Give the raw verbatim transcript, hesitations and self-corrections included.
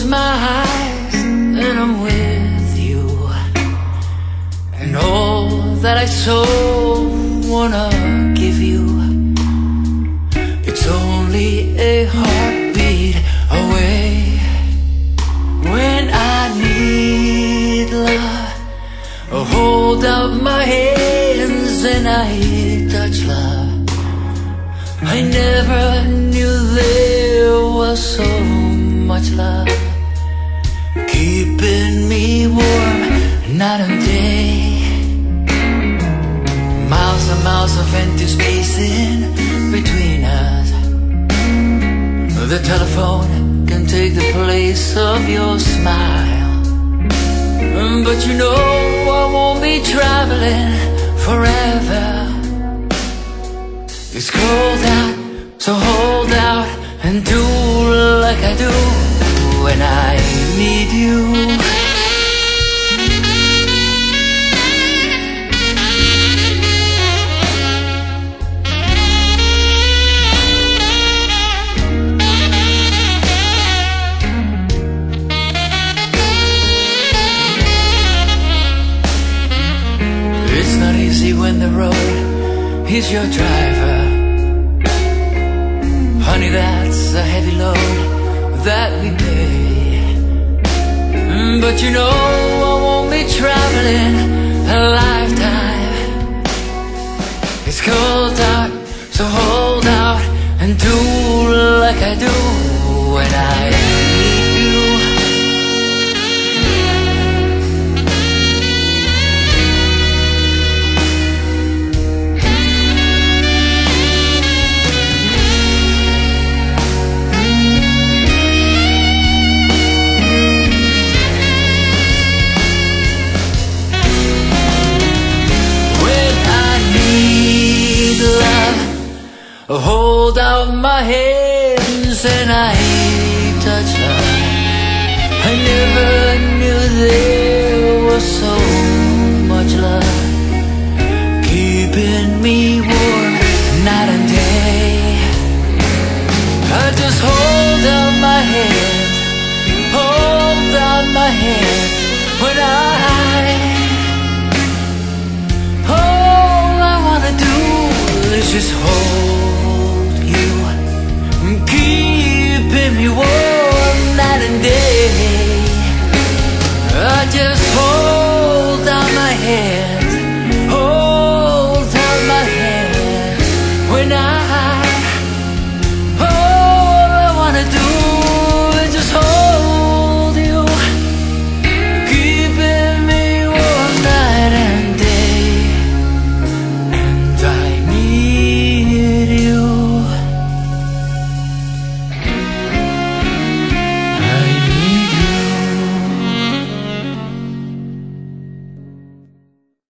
my eyes and I'm with you, and all that I so wanna give you, it's only a heartbeat away. When I need love, hold out my hands and I touch love. I never knew there was so much love, keeping me warm night and day. Miles and miles of empty space in between us. The telephone can take the place of your smile, but you know I won't be traveling forever. It's cold out, so hold out and do like I do when I need you. It's not easy when the road is your driver. Honey, that's a heavy load that we pay. But you know I won't be traveling a lifetime. It's cold out, so hold out and do like I do when I need you. Hold out my hands and I touch love. I never knew there was so much love, keeping me warm night and day. I just hold out my hand, hold out my hand when I, all I wanna do is just hold